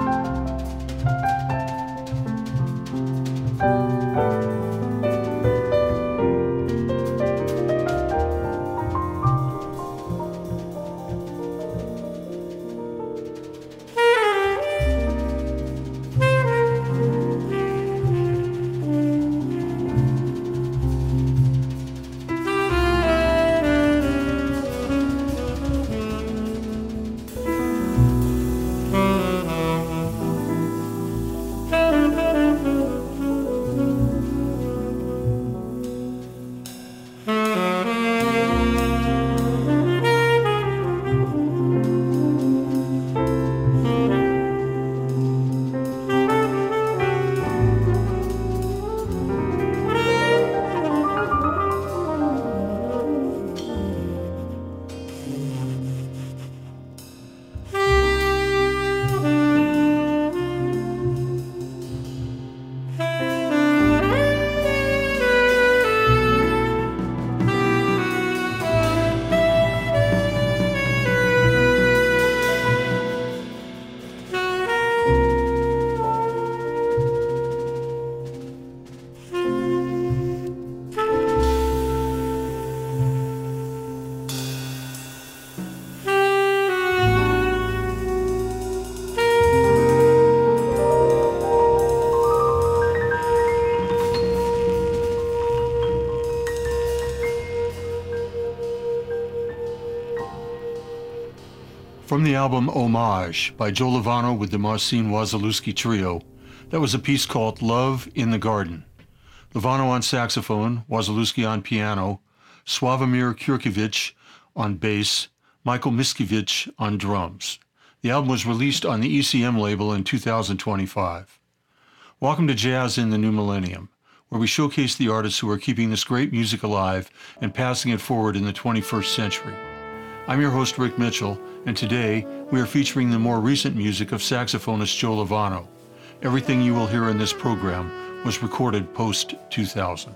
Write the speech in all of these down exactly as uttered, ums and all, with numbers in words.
From the album Homage by Joe Lovano with the Marcin Wasilewski Trio, that was a piece called Love in the Garden. Lovano on saxophone, Wasilewski on piano, Sławomir Kurkiewicz on bass, Michael Miskiewicz on drums. The album was released on the E C M label in two thousand twenty-five. Welcome to Jazz in the New Millennium, where we showcase the artists who are keeping this great music alive and passing it forward in the twenty-first century. I'm your host, Rick Mitchell, and today we are featuring the more recent music of saxophonist Joe Lovano. Everything you will hear in this program was recorded post two thousand.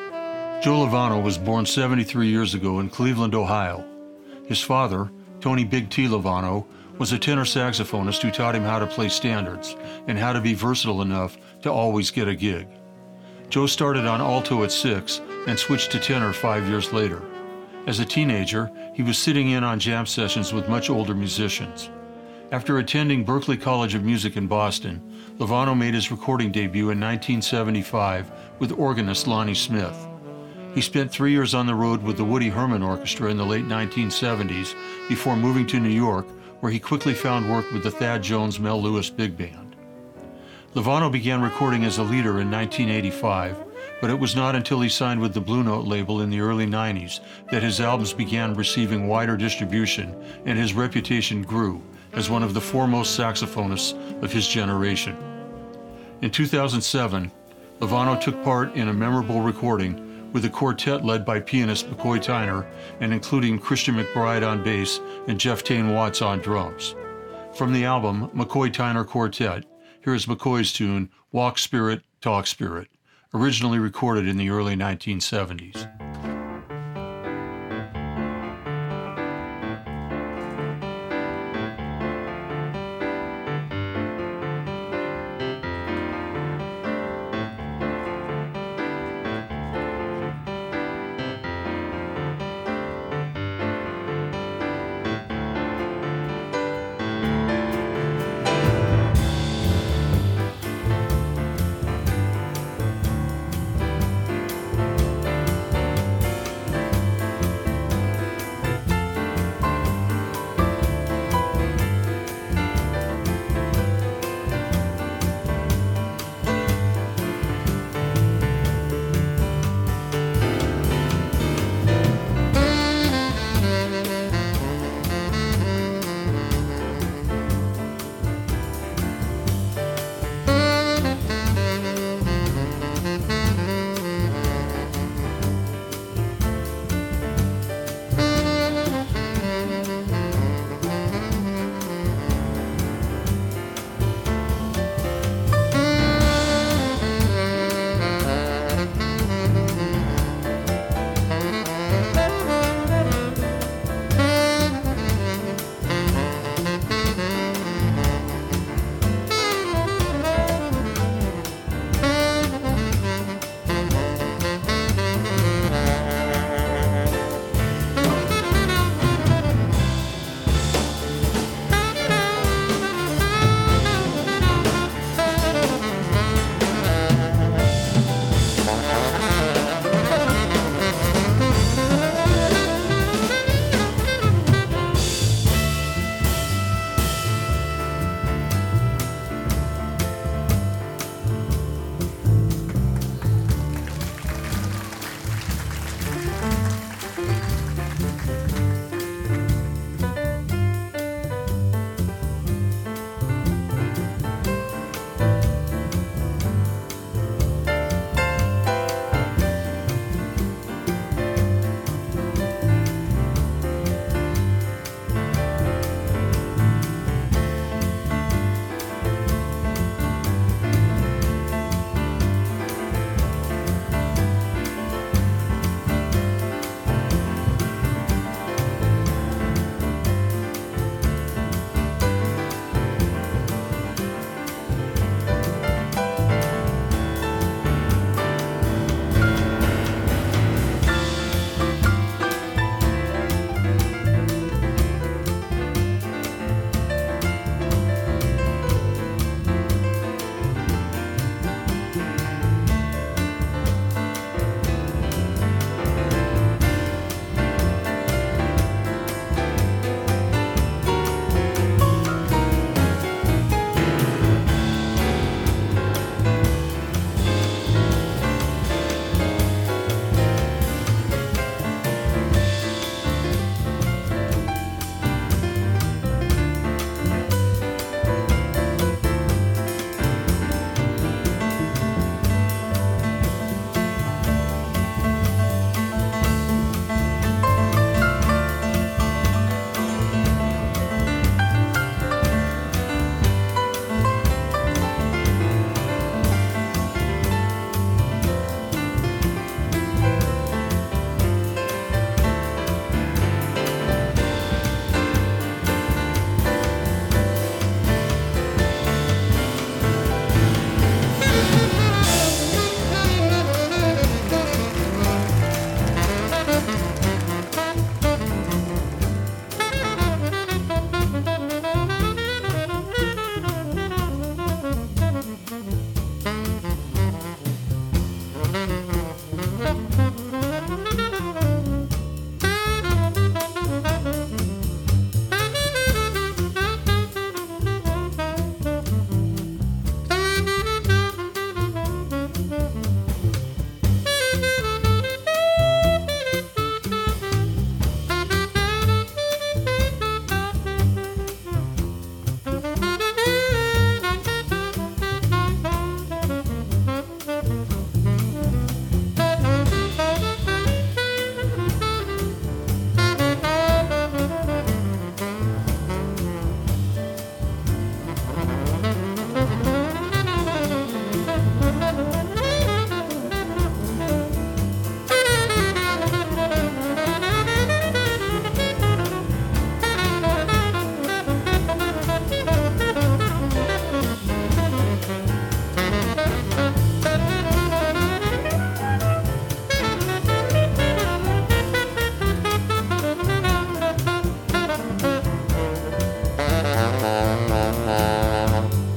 Joe Lovano was born seventy-three years ago in Cleveland, Ohio. His father, Tony Big T Lovano, was a tenor saxophonist who taught him how to play standards and how to be versatile enough to always get a gig. Joe started on alto at six and switched to tenor five years later. As a teenager, he was sitting in on jam sessions with much older musicians. After attending Berklee College of Music in Boston, Lovano made his recording debut in nineteen seventy-five with organist Lonnie Smith. He spent three years on the road with the Woody Herman Orchestra in the late nineteen seventies before moving to New York, where he quickly found work with the Thad Jones Mel Lewis Big Band. Lovano began recording as a leader in nineteen eighty-five, but it was not until he signed with the Blue Note label in the early nineties that his albums began receiving wider distribution and his reputation grew as one of the foremost saxophonists of his generation. In two thousand seven, Lovano took part in a memorable recording with a quartet led by pianist McCoy Tyner and including Christian McBride on bass and Jeff Tain Watts on drums. From the album McCoy Tyner Quartet, here is McCoy's tune, Walk Spirit, Talk Spirit, originally recorded in the early nineteen seventies.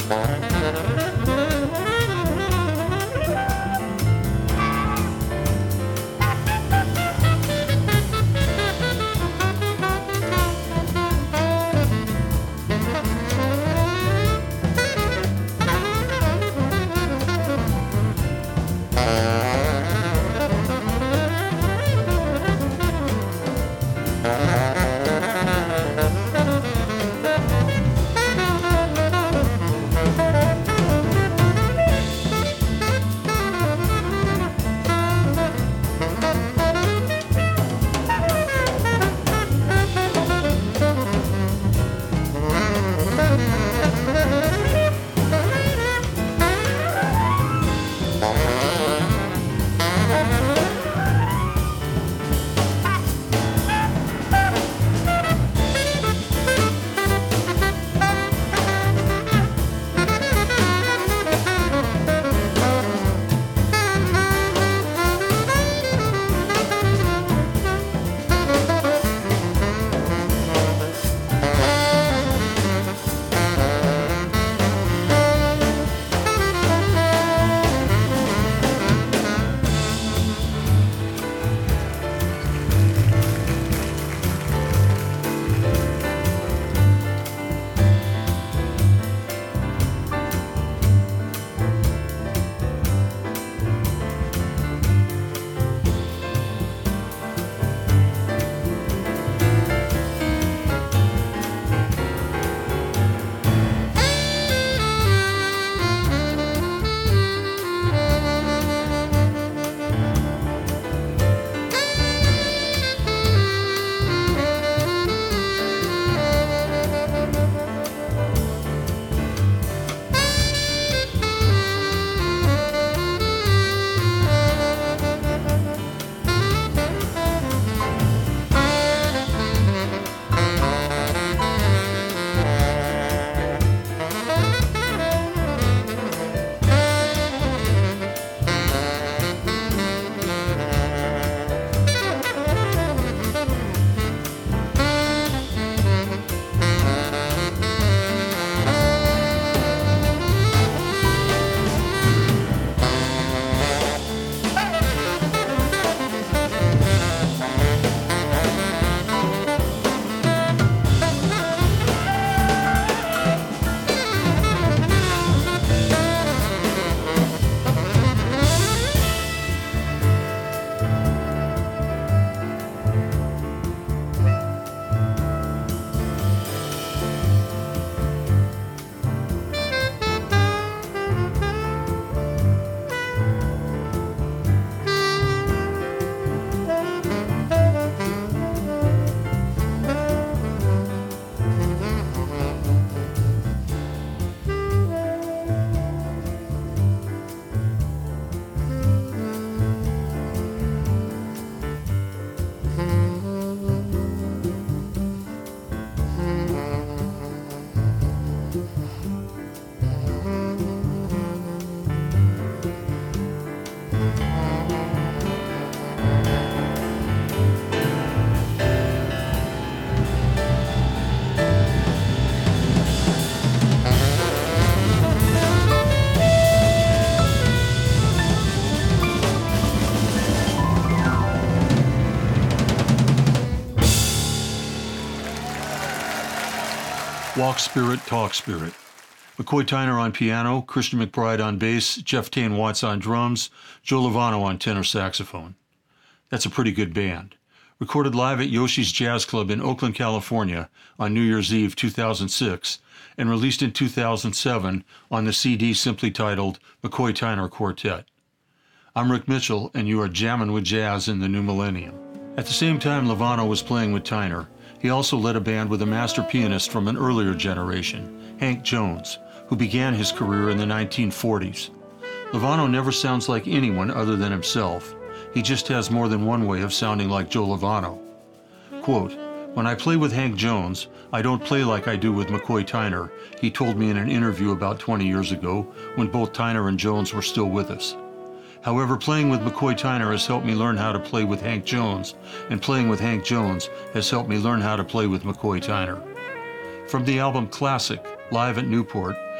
Walk Spirit, Talk Spirit. McCoy Tyner on piano, Christian McBride on bass, Jeff Tane Watts on drums, Joe Lovano on tenor saxophone. That's a pretty good band. Recorded live at Yoshi's Jazz Club in Oakland, California on New Year's Eve two thousand six and released in two thousand seven on the C D simply titled McCoy Tyner Quartet. I'm Rick Mitchell, and you are jamming with jazz in the new millennium. At the same time Lovano was playing with Tyner, he also led a band with a master pianist from an earlier generation, Hank Jones, who began his career in the nineteen forties. Lovano never sounds like anyone other than himself. He just has more than one way of sounding like Joe Lovano. Quote, "When I play with Hank Jones, I don't play like I do with McCoy Tyner," he told me in an interview about twenty years ago when both Tyner and Jones were still with us. However, playing with McCoy Tyner has helped me learn how to play with Hank Jones, and playing with Hank Jones has helped me learn how to play with McCoy Tyner. From the album Classic, Live at Newport,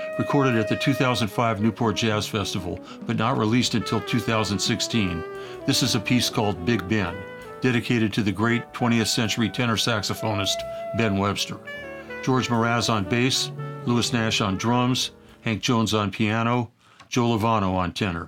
recorded at the two thousand five Newport Jazz Festival, but not released until two thousand sixteen. This is a piece called Big Ben, dedicated to the great twentieth century tenor saxophonist Ben Webster. George Mraz on bass, Louis Nash on drums, Hank Jones on piano, Joe Lovano on tenor.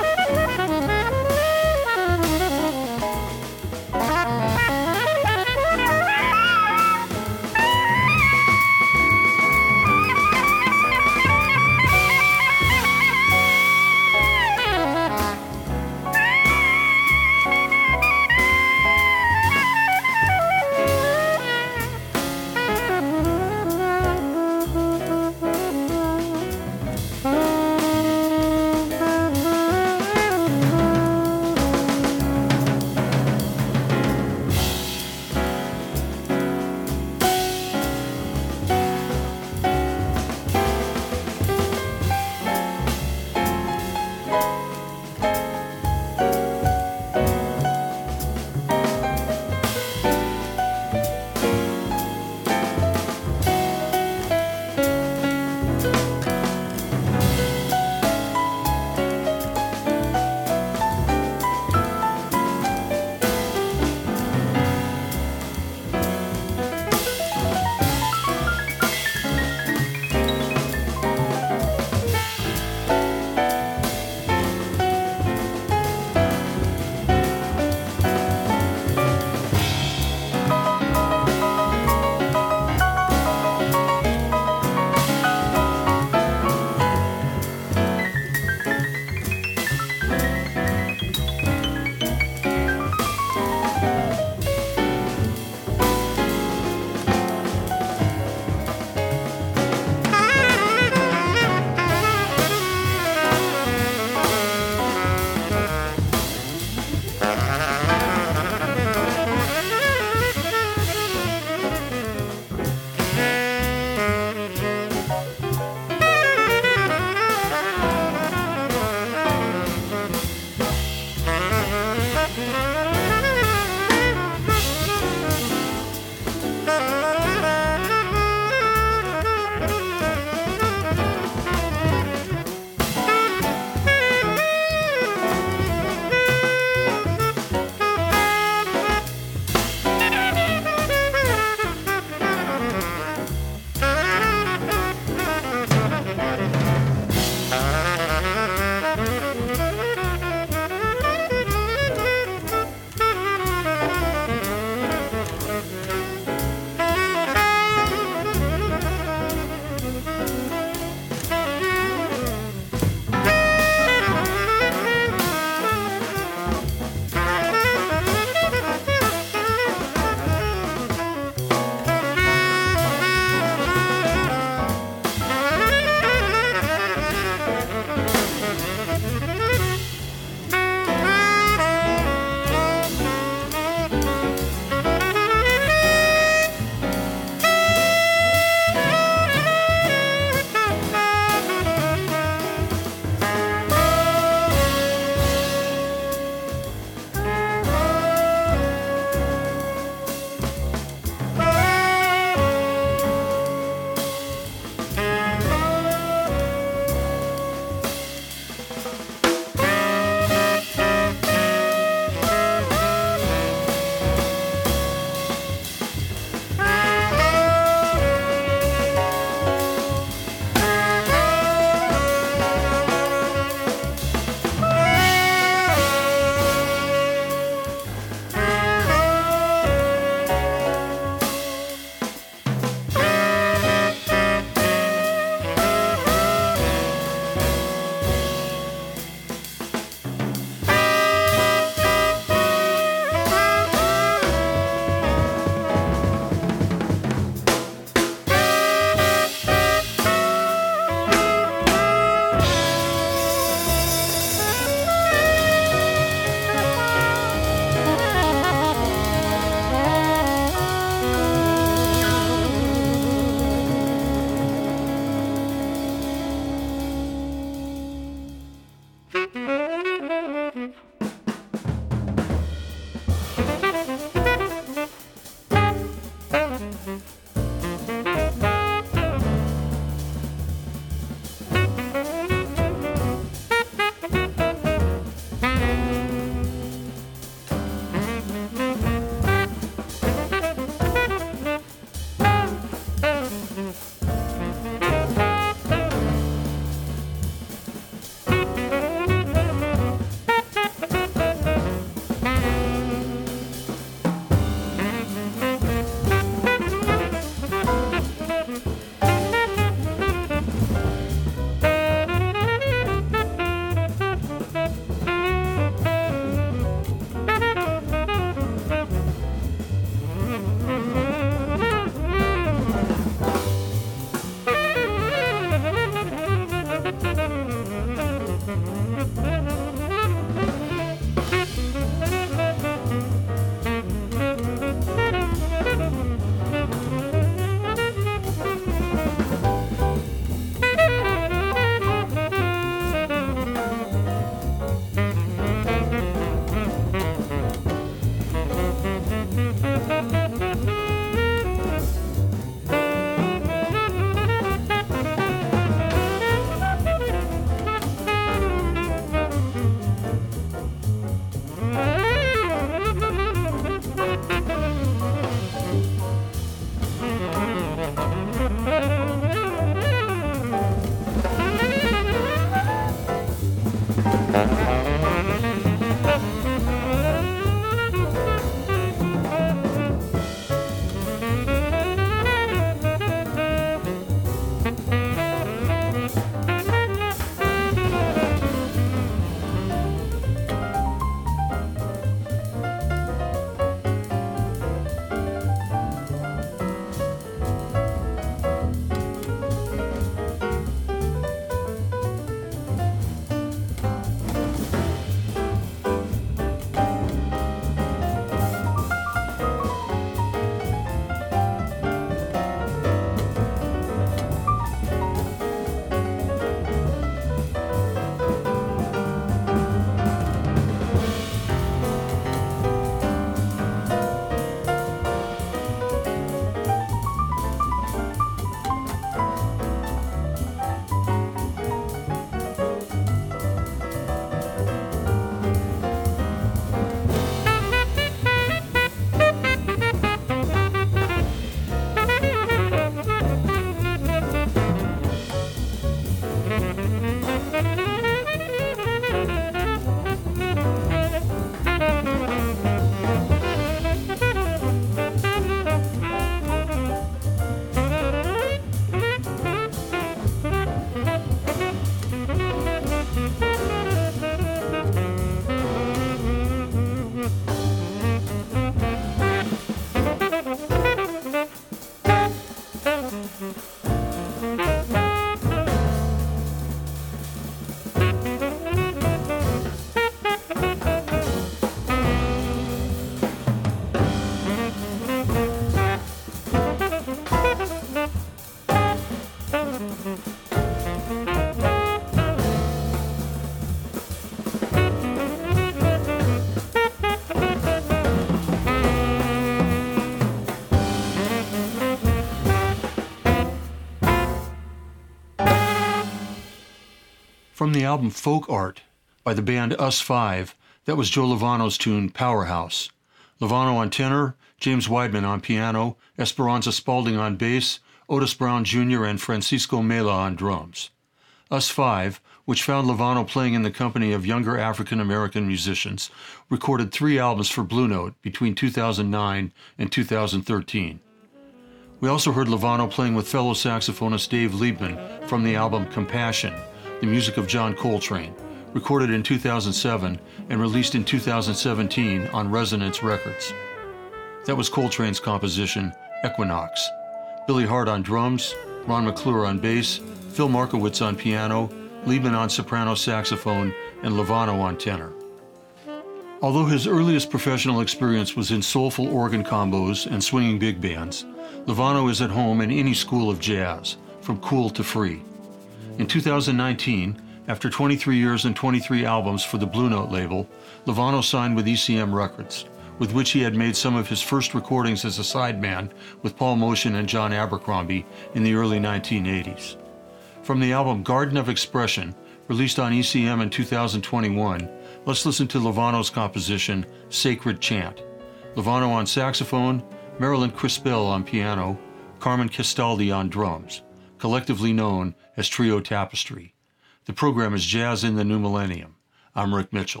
From the album Folk Art by the band Us Five, that was Joe Lovano's tune Powerhouse. Lovano on tenor, James Weidman on piano, Esperanza Spalding on bass, Otis Brown Junior and Francisco Mela on drums. Us Five, which found Lovano playing in the company of younger African-American musicians, recorded three albums for Blue Note between two thousand nine and two thousand thirteen. We also heard Lovano playing with fellow saxophonist Dave Liebman from the album Compassion, the music of John Coltrane, recorded in two thousand seven and released in two thousand seventeen on Resonance Records. That was Coltrane's composition, Equinox. Billy Hart on drums, Ron McClure on bass, Phil Markowitz on piano, Liebman on soprano saxophone, and Lovano on tenor. Although his earliest professional experience was in soulful organ combos and swinging big bands, Lovano is at home in any school of jazz, from cool to free. In two thousand nineteen, after twenty-three years and twenty-three albums for the Blue Note label, Lovano signed with E C M Records, with which he had made some of his first recordings as a sideman with Paul Motian and John Abercrombie in the early nineteen eighties. From the album Garden of Expression, released on E C M in two thousand twenty-one, let's listen to Lovano's composition, Sacred Chant. Lovano on saxophone, Marilyn Crispell on piano, Carmen Castaldi on drums, collectively known as Trio Tapestry. The program is Jazz in the New Millennium. I'm Rick Mitchell.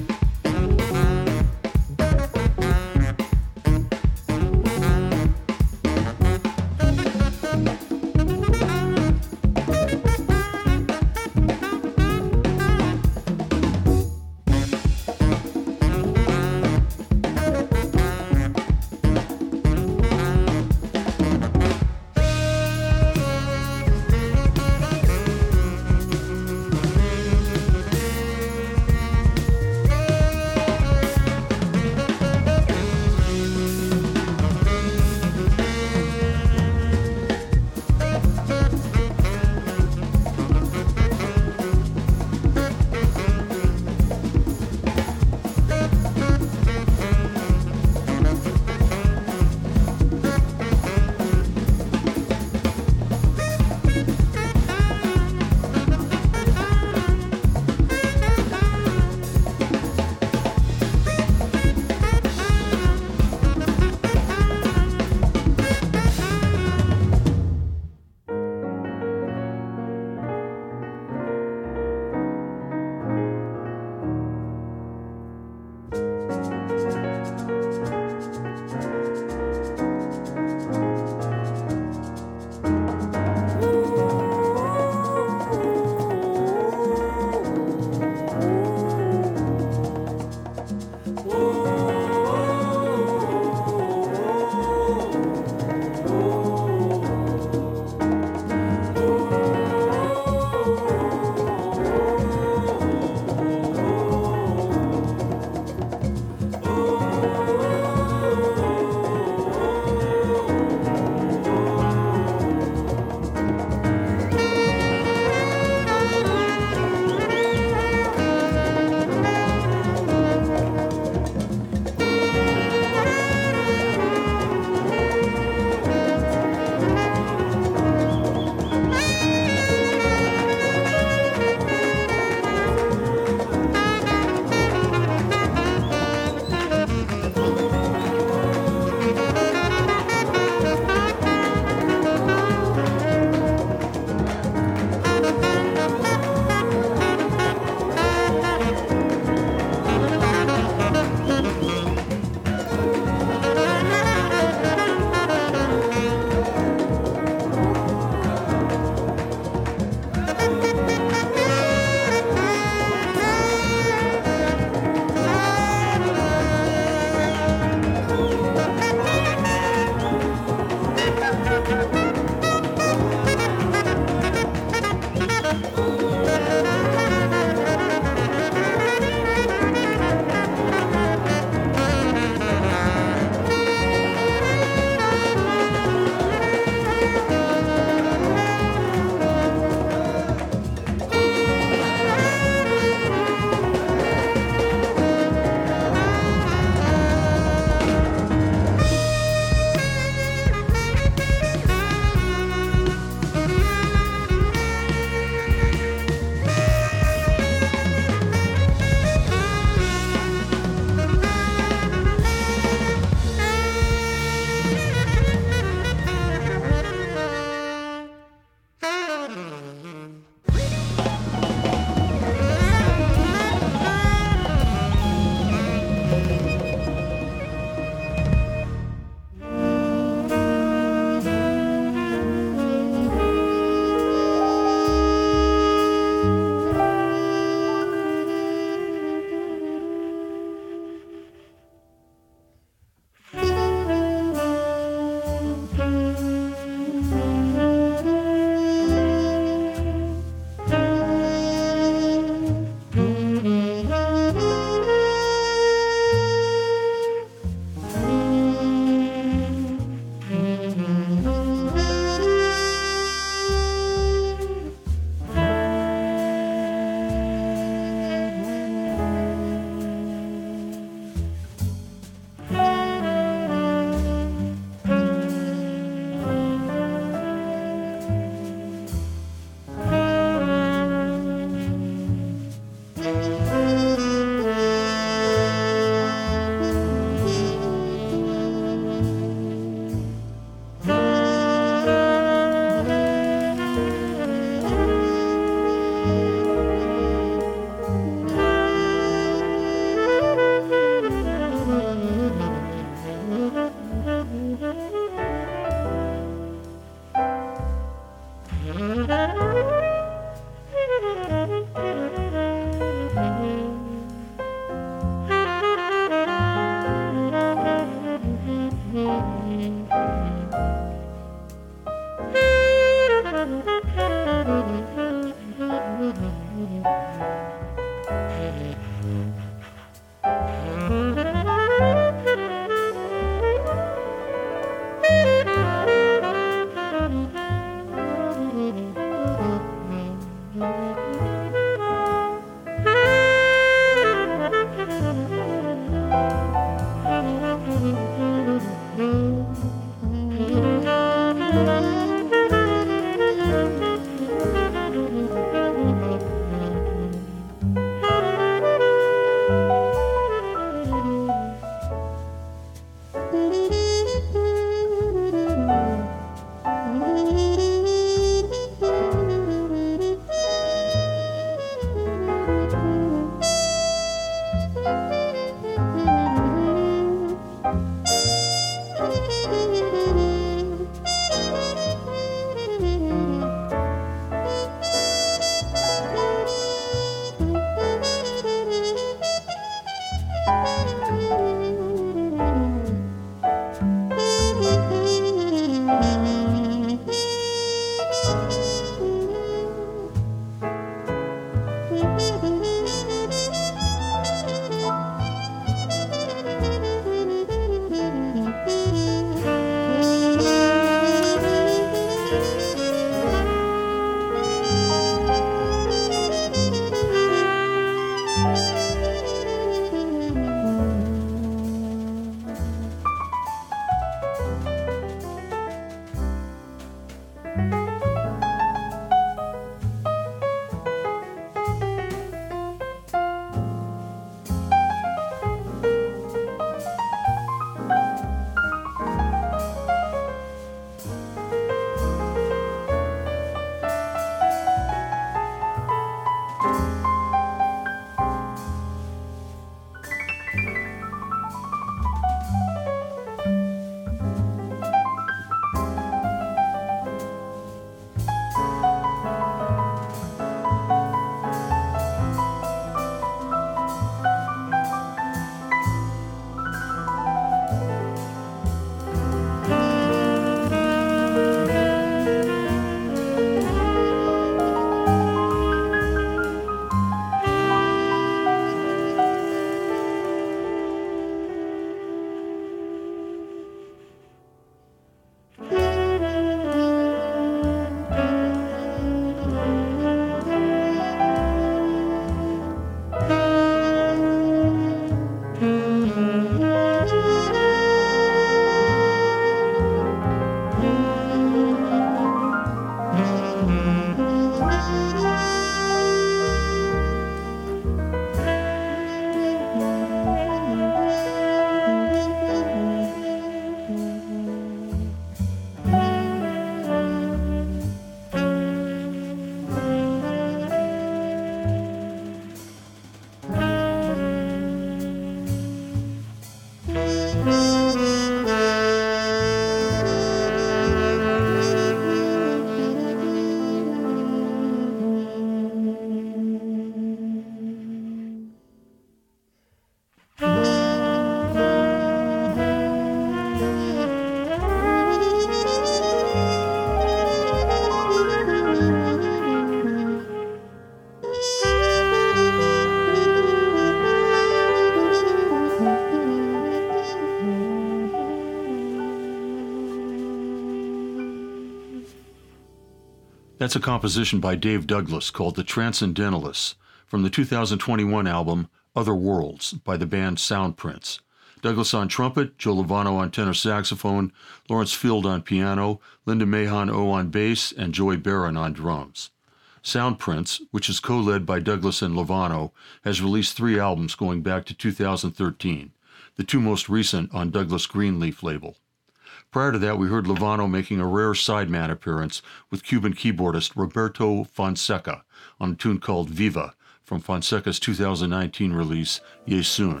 That's a composition by Dave Douglas called The Transcendentalists from the two thousand twenty-one album Other Worlds by the band Soundprints. Douglas on trumpet, Joe Lovano on tenor saxophone, Lawrence Field on piano, Linda Mahon-O on bass, and Joey Barron on drums. Soundprints, which is co-led by Douglas and Lovano, has released three albums going back to two thousand thirteen, the two most recent on Douglas Greenleaf label. Prior to that, we heard Lovano making a rare sideman appearance with Cuban keyboardist Roberto Fonseca on a tune called Viva from Fonseca's two thousand nineteen release, Yesoon.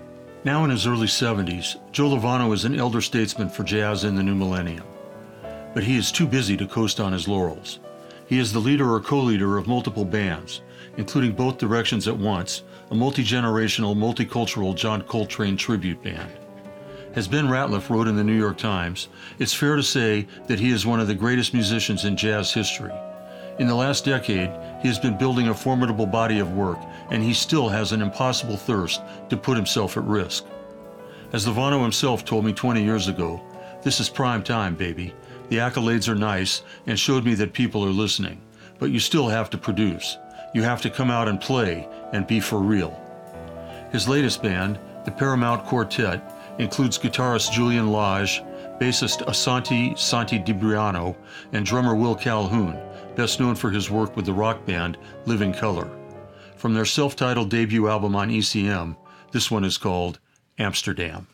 Now in his early seventies, Joe Lovano is an elder statesman for jazz in the new millennium. But he is too busy to coast on his laurels. He is the leader or co-leader of multiple bands, including Both Directions at Once, a multi-generational, multicultural John Coltrane tribute band. As Ben Ratliff wrote in the New York Times, it's fair to say that he is one of the greatest musicians in jazz history. In the last decade, he has been building a formidable body of work, and he still has an impossible thirst to put himself at risk. As Lovano himself told me twenty years ago, "This is prime time, baby. The accolades are nice and showed me that people are listening, but you still have to produce. You have to come out and play and be for real." His latest band, the Paramount Quartet, includes guitarist Julian Lage, bassist Asante Santi DiBriano, and drummer Will Calhoun, best known for his work with the rock band Living Colour. From their self-titled debut album on E C M, this one is called Amsterdam.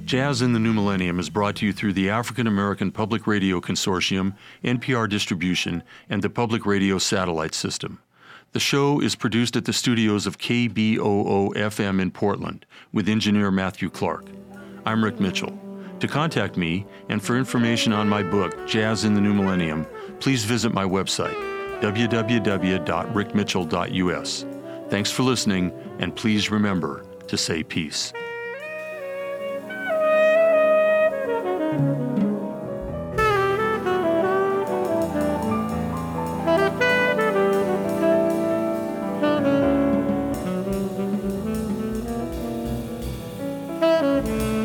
Jazz in the New Millennium is brought to you through the African American Public Radio Consortium, N P R Distribution, and the Public Radio Satellite System. The show is produced at the studios of K B O O F M in Portland with engineer Matthew Clark. I'm Rick Mitchell. To contact me and for information on my book, Jazz in the New Millennium, please visit my website, w w w dot rick mitchell dot u s. Thanks for listening, and please remember to say peace. Thank you.